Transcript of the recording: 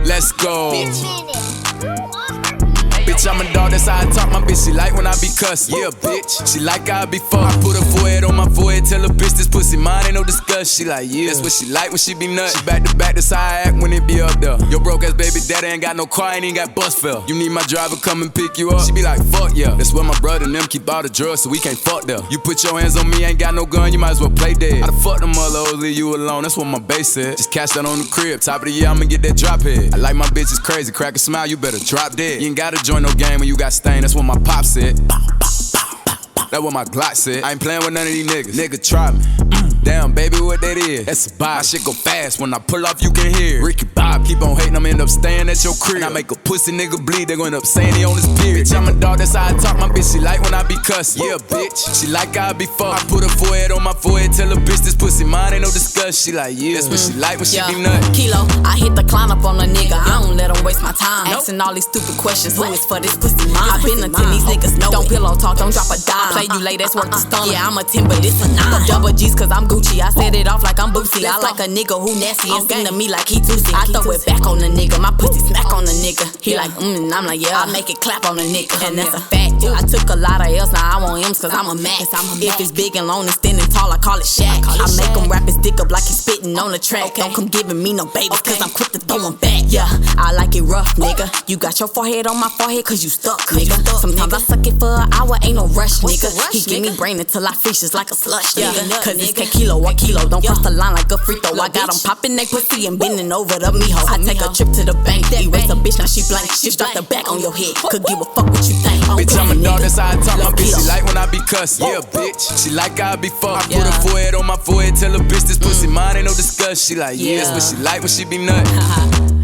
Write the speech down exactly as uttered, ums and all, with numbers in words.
Let's go. Bitch, I'm a dog, that's how I talk. My bitch, she like when I be cussed. Yeah, bitch, she like how I be fucked. I put her forehead on my forehead, tell her bitch this pussy mine, ain't no discuss. She like, yeah, that's what she like when she be nuts. She back to back, that's how I act when it be up there. Your broke ass baby daddy ain't got no car, ain't even got bus fare. You need my driver come and pick you up. She be like, fuck yeah. That's where my brother and them keep all the drugs, so we can't fuck there. You put your hands on me, ain't got no gun, you might as well play dead. I done fuck them other hoes, leave you alone, that's what my bass said. Just cash that on the crib, top of the year, I'ma get that drop head. I like my bitches crazy, crack a smile, you better drop dead. You ain't gotta join no game when you got stain, that's what my pop said. That's what my Glock said. I ain't playing with none of these niggas. Nigga try me. Damn, baby, what that is? That's a vibe. My shit go fast. When I pull off, you can hear. Ricky Bob, keep on hating, I'ma end up staying at your crib. And I make a pussy nigga bleed, they gon' end up saying he on his period. Bitch, I'm a dog, that's how I talk. My bitch, she like when I be cussed. Yeah, bitch, she like how I be fucked. I put her forehead on my forehead, tell her bitch this pussy mine, ain't no discuss. She like, yeah, that's what she like when she yeah. be nut. Kilo, I hit the clown up on a nigga. I don't let him waste my time. Nope. Asking all these stupid questions. Who is for this pussy mine? I been until these niggas know. Don't pillow talk, don't drop a dime. Play you late, that's worth the stun. Yeah, I'm a ten, but this a nine. Double G's cause I'm Gucci. I set it off like I'm Boosie. I like a nigga who nasty and sing to me like he too sick. I throw it back on the nigga, my pussy smack on the nigga. He like, mm, and I'm like, yeah, I make it clap on the nigga. And that's a fact. I took a lot of L's, now I want M's cause I'm a max. If it's big and long and standing tall, I call it Shaq. I make him rap his dick up like he's spitting on the track. Don't come giving me no babies cause I'm quick to throw him back. Yeah, I like it rough, nigga. You got your forehead on my forehead cause you stuck, nigga. Sometimes I suck it for an hour, ain't no rush, nigga. He give me brain until I freeze just like a slush, nigga. Cause it's K kilo or kilo, don't cross the line like a free throw. I got them popping they pussy and bending over the me ho. I take a trip to the bank, erase a bitch, now she blank. She strike the back on your head, could give a fuck what you think. Bitch, I'm a dog, that's how I talk. My bitch, she like when I be cussed. Yeah, bitch, she like how I be fucked. I put her forehead on my forehead, tell her bitch this pussy mine, ain't no discuss. She like, yeah, that's what she like when she be nut.